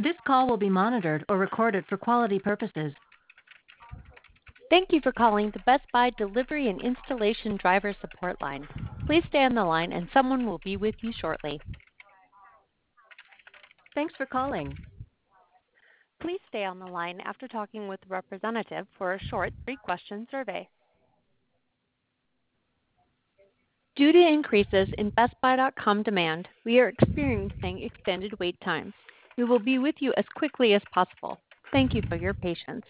This call will be monitored or recorded for quality purposes. Thank you for calling the Best Buy Delivery and Installation Driver Support Line. Please stay on the line and someone will be with you shortly. Thanks for calling. Please stay on the line after talking with a representative for a short 3-question survey. Due to increases in BestBuy.com demand, we are experiencing extended wait times. We will be with you as quickly as possible. Thank you for your patience.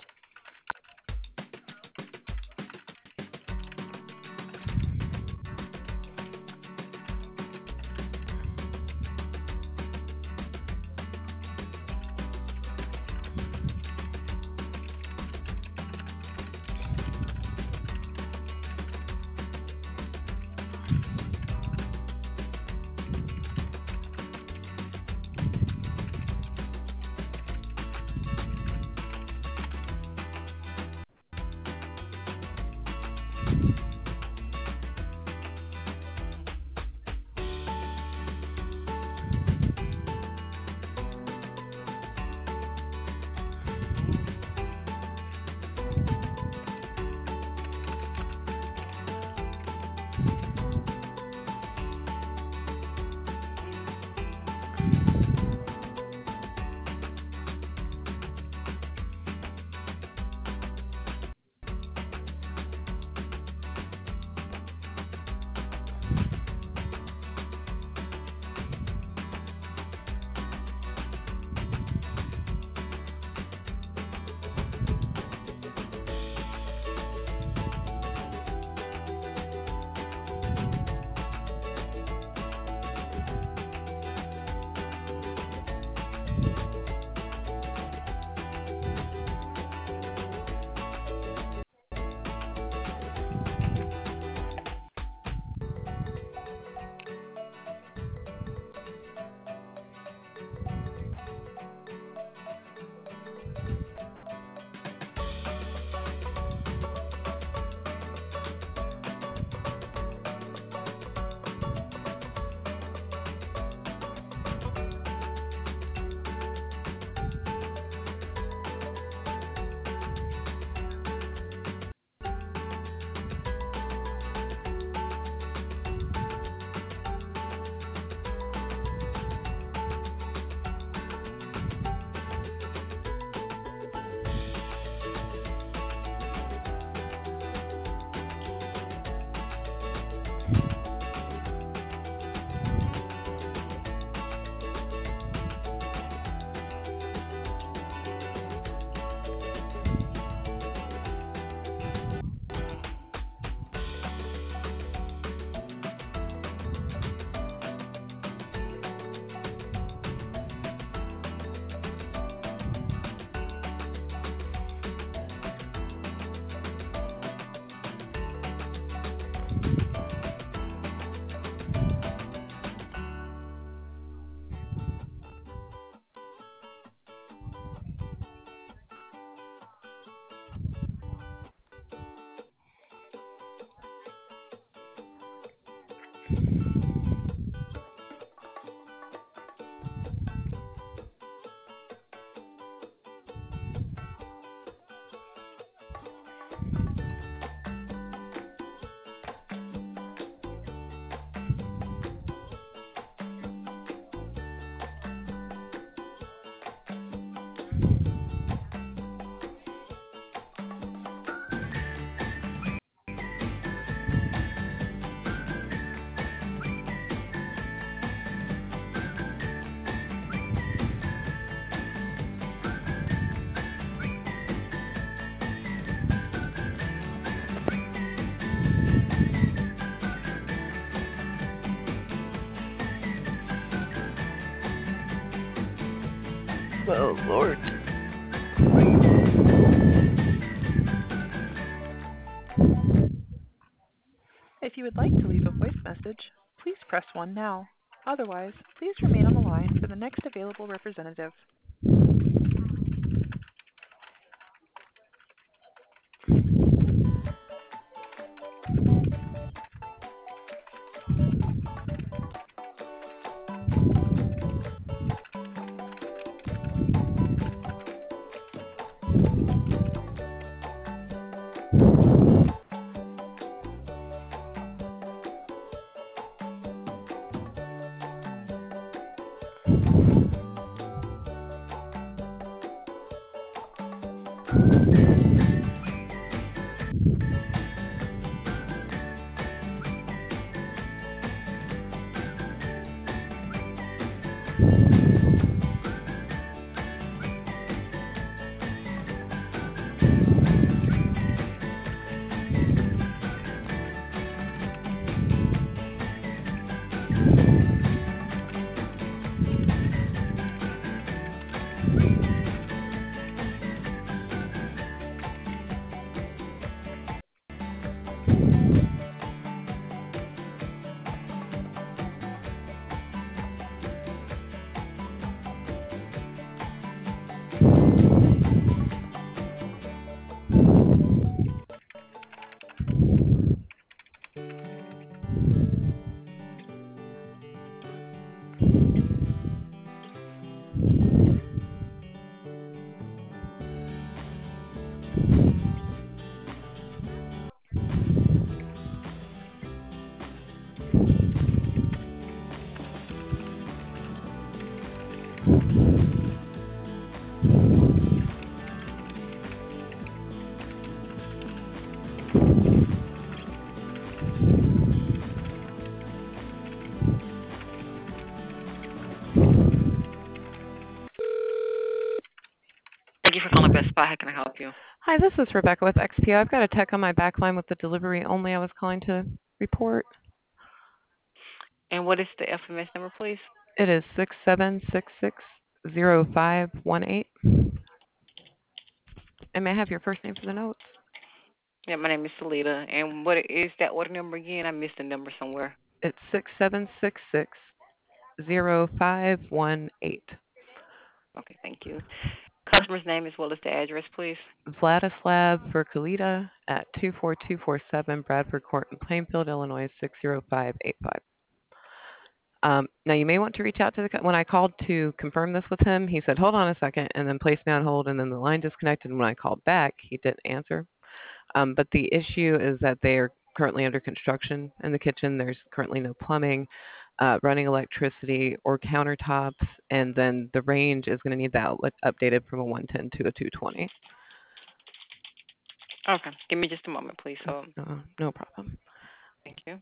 Oh, Lord. If you would like to leave a voice message, please press 1 now. Otherwise, please remain on the line for the next available representative. Thank you for calling Best Buy. How can I help you? Hi, this is Rebecca with XPO. I've got a tech on my back line with the delivery only. I was calling to report. And what is the FMS number, please? It is 67660518. And may I have your first name for the notes? Yeah, my name is Salita. And what is that order number again? I missed the number somewhere. It's 67660518. Okay, thank you. Customer's name as well as the address, please. Vladislav Verkulita at 24247 Bradford Court in Plainfield, Illinois 60585. Now, you may want to reach out to when I called to confirm this with him, he said, hold on a second, and then placed me on hold, and then the line disconnected. And when I called back, he didn't answer. But the issue is that they are currently under construction in the kitchen. There's currently no plumbing, running electricity, or countertops, and then the range is going to need the outlet updated from a 110 to a 220. Okay, give me just a moment, please. No problem. Thank you.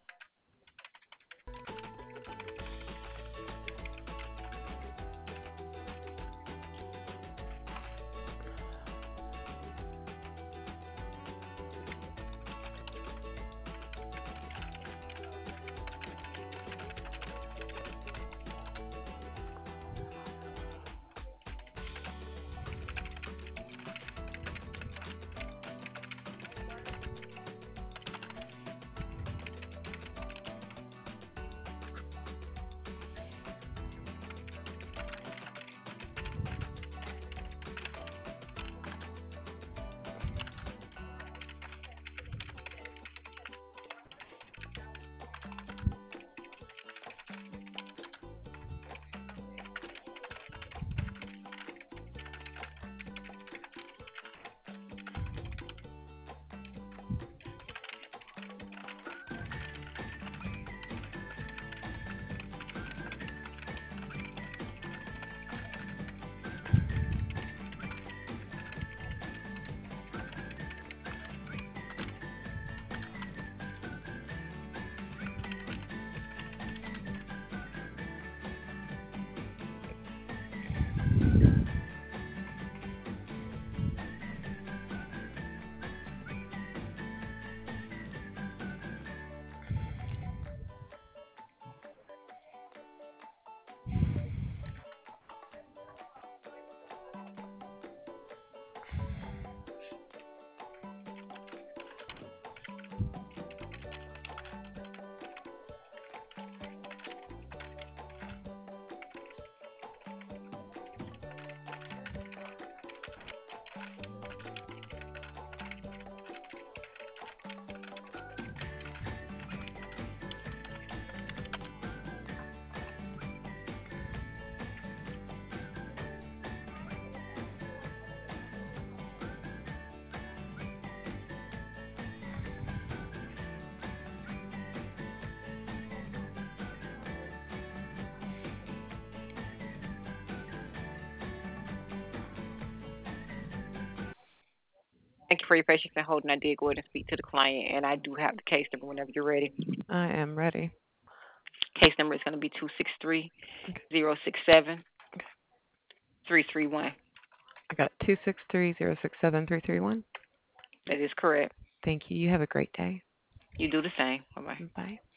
Thank you for your patience and holding. I did go ahead and speak to the client, and I do have the case number whenever you're ready. I am ready. Case number is going to be 263-067-331. I got 263-067-331. That is correct. Thank you. You have a great day. You do the same. Bye-bye. Bye.